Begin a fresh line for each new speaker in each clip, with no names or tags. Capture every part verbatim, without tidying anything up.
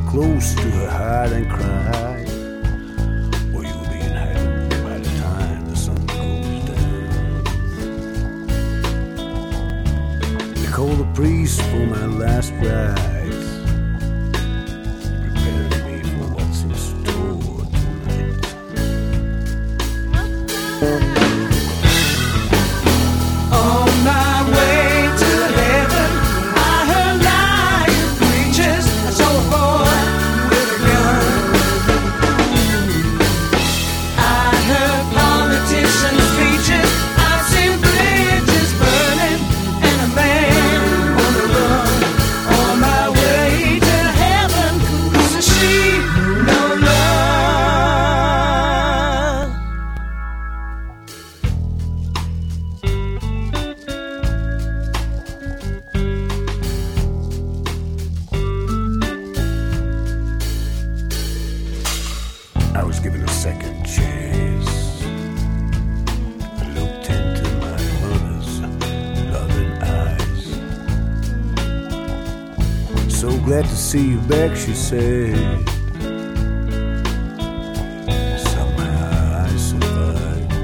close to her heart and cry, or you'll be in heaven by the time the sun goes down. They call the priest for my last rites, preparing me for what's in store tonight.
On my way to heaven, I heard lying preachers. I saw a boy with a gun. I heard politicians' speeches. I've seen bridges burning and a man on the run. On my way to heaven, 'cause she no love.
I was given a second chance. I looked into my mother's loving eyes. So glad to see you back, she said. Somehow I survived.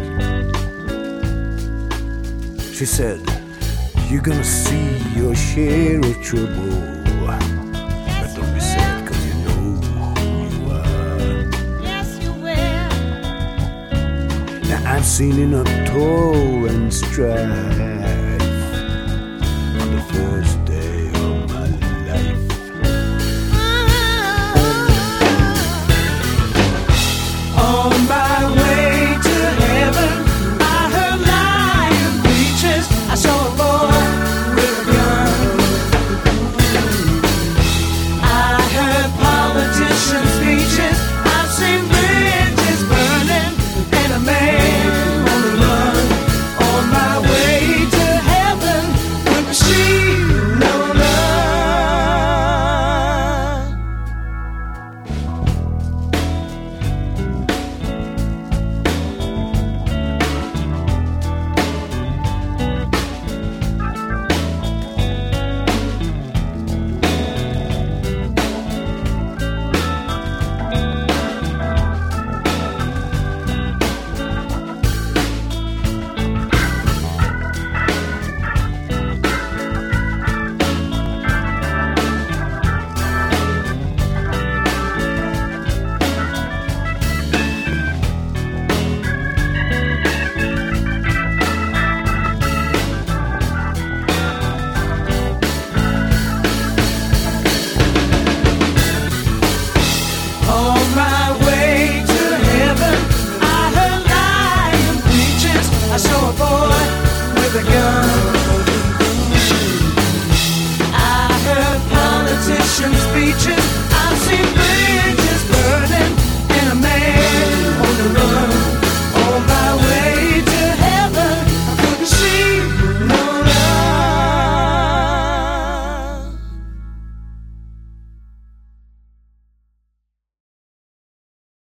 She said, you're gonna see your share of trouble, but don't be sad 'cause you know who you are.
Yes, you will.
Now I've seen enough toil and strife on the first